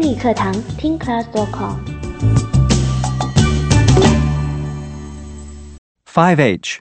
英语课堂听 class.com。 5H.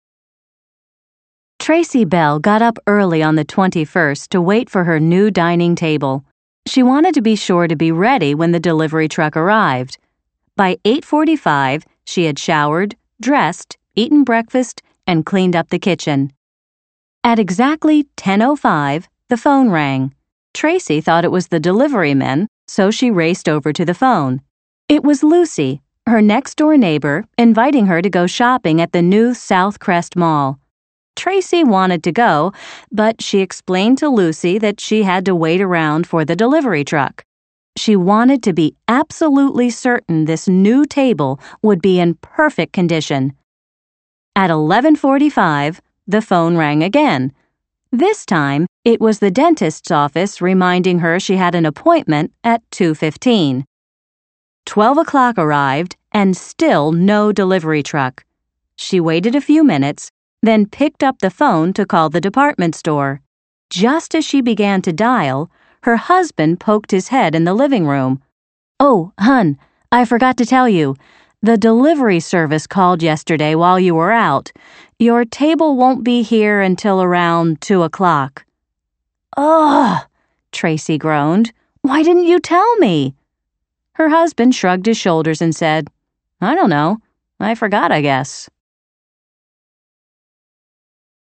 Tracy Bell got up early on the 21st to wait for her new dining table. She wanted to be sure to be ready when the delivery truck arrived. By 8:45, she had showered, dressed, eaten breakfast, and cleaned up the kitchen. At exactly 10:05, the phone rang. Tracy thought it was the delivery men, so she raced over to the phone. It was Lucy, her next-door neighbor, inviting her to go shopping at the new South Crest Mall. Tracy wanted to go, but she explained to Lucy that she had to wait around for the delivery truck. She wanted to be absolutely certain this new table would be in perfect condition. At 11:45, the phone rang again. This time, it was the dentist's office reminding her she had an appointment at 2:15. 12 o'clock arrived, and still no delivery truck. She waited a few minutes, then picked up the phone to call the department store. Just as she began to dial, her husband poked his head in the living room. "Oh, hon, I forgot to tell you. The delivery service called yesterday while you were out. Your table won't be here until around 2 o'clock. "Ugh," Tracy groaned. "Why didn't you tell me?" Her husband shrugged his shoulders and said, "I don't know. I forgot, I guess."